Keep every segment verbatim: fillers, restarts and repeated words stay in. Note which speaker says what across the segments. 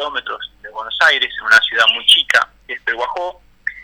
Speaker 1: kilómetros de Buenos Aires, en una ciudad muy chica, que es Pehuajó.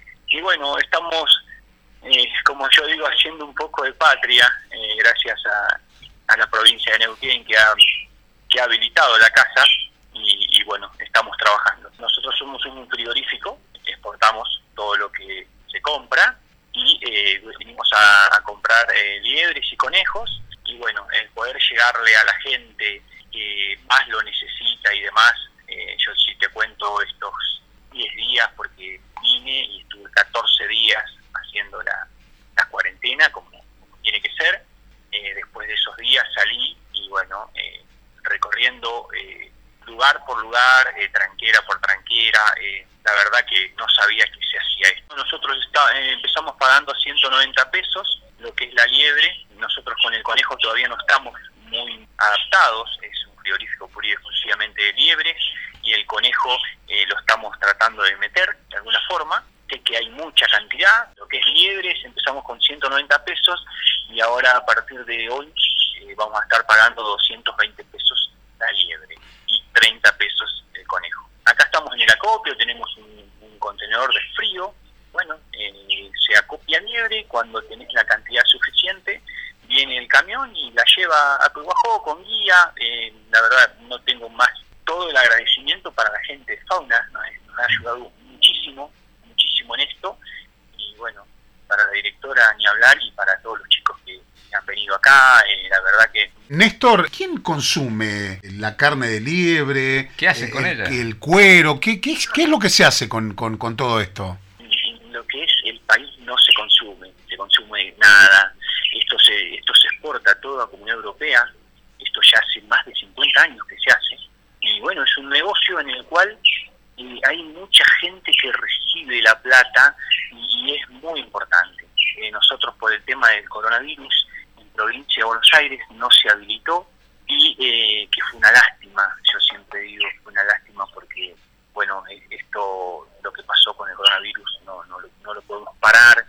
Speaker 1: Y bueno, estamos, eh, como yo digo, haciendo un poco de patria, eh, gracias a, a la provincia de Neuquén, que ha, que ha habilitado la casa, y, y bueno, estamos trabajando. Nosotros somos un frigorífico, exportamos todo lo que se compra, y eh, venimos a, a comprar eh, liebres y conejos, y bueno, el poder llegarle a la gente que más lo necesita y demás. Eh, yo sí te cuento estos diez días porque vine y estuve catorce días haciendo la, la cuarentena como, como tiene que ser. Eh, después de esos días salí y bueno, eh, recorriendo eh, lugar por lugar, eh, tranquera por tranquera, eh, la verdad que no sabía que se hacía esto. Nosotros está, eh, empezamos pagando ciento noventa pesos, lo que es la liebre. Nosotros con el conejo todavía no estamos muy adaptados, es un frigorífico puro y exclusivamente de liebre, y el conejo eh, lo estamos tratando de meter de alguna forma. Sé que hay mucha cantidad, lo que es liebres empezamos con ciento noventa pesos y ahora a partir de hoy eh, vamos a estar pagando doscientos veinte pesos la liebre y treinta pesos el conejo. Acá estamos en el acopio, tenemos un, un contenedor de frío, bueno, eh, se acopia liebre, cuando tenés la cantidad suficiente viene el camión y la lleva a Pehuajó con guía. Eh, la verdad no tengo más, todo el agradecimiento para la gente de Fauna, nos, nos ha ayudado muchísimo, muchísimo en esto, y bueno, para la directora ni hablar, y para todos los chicos que, que han venido acá, eh, la verdad que...
Speaker 2: Néstor, ¿quién consume la carne de liebre?
Speaker 3: ¿Qué hace
Speaker 2: eh,
Speaker 3: con
Speaker 2: el,
Speaker 3: ella?
Speaker 2: El cuero, ¿qué, qué, ¿qué es lo que se hace con, con, con todo esto?
Speaker 1: Lo que es el país no se consume, se consume nada. Esto se esto se exporta a toda la Comunidad Europea, esto ya hace más de cincuenta años que se hace, y bueno, es un negocio en el cual eh, hay mucha gente que recibe la plata, y, y es muy importante. Eh, nosotros por el tema del coronavirus, en provincia de Buenos Aires no se habilitó, y eh, que fue una lástima, yo siempre digo, fue una lástima porque, bueno, esto, lo que pasó con el coronavirus, no, no, no lo podemos parar.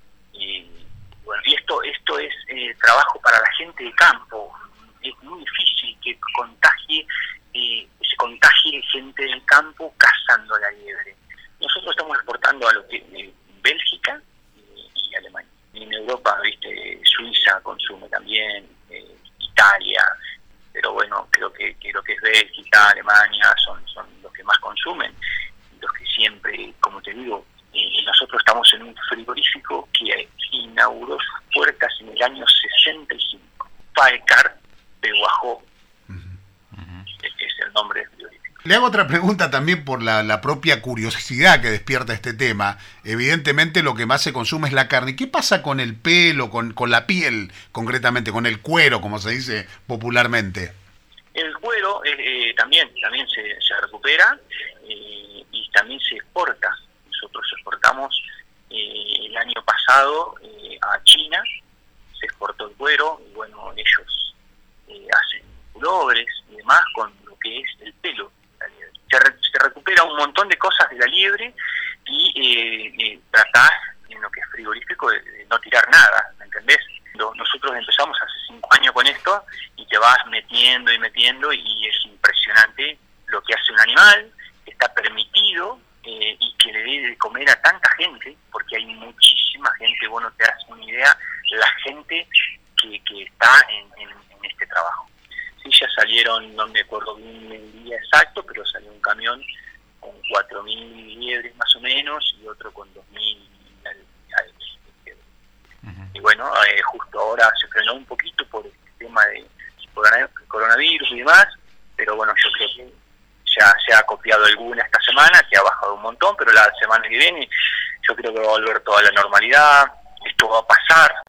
Speaker 1: Y bueno, y esto esto es eh, trabajo para la gente de campo. Es muy difícil que contagie eh, se contagie gente del campo cazando la liebre. Nosotros estamos exportando a lo que eh, Bélgica y, y Alemania. Y en Europa, viste, Suiza consume también, eh, Italia, pero bueno, creo que, que lo que es Bélgica, Alemania son son los que más consumen, los que siempre, como te digo, eh, nosotros estamos en un frigorífico que inauguró sus puertas en el año sesenta y cinco. Faecar Pehuajó, uh-huh. es el nombre del frigorífico.
Speaker 2: Le hago otra pregunta también por la, la propia curiosidad que despierta este tema. Evidentemente lo que más se consume es la carne. ¿Qué pasa con el pelo, con, con la piel, concretamente, con el cuero, como se dice popularmente?
Speaker 1: El cuero eh, eh, también también se, se recupera eh, y también se exporta. Nosotros exportamos eh, el año pasado eh, a China, se exportó el cuero, y bueno, ellos eh, hacen pulobres y demás con lo que es el pelo de la liebre. Se, re, se recupera un montón de cosas de la liebre, y eh, eh, tratás en lo que es frigorífico de, de no tirar nada, ¿me entendés? Nosotros empezamos hace cinco años con esto, y te vas metiendo y metiendo, y es impresionante lo que hace un animal que está permitido eh, y que le debe de comer a tanta gente, porque hay muchísima gente. Vos no te das una idea la gente que, que está en, en, en este trabajo. Sí, ya salieron, no me acuerdo bien el día exacto, pero salió un camión con cuatro mil liebres más o menos, y otro con dos mil. Y bueno, eh, justo ahora se frenó un poquito por el tema de coronavirus y demás, pero bueno, yo creo que ya se ha copiado alguna esta semana, que ha bajado un montón, pero la semana que viene yo creo que va a volver toda la normalidad, esto va a pasar.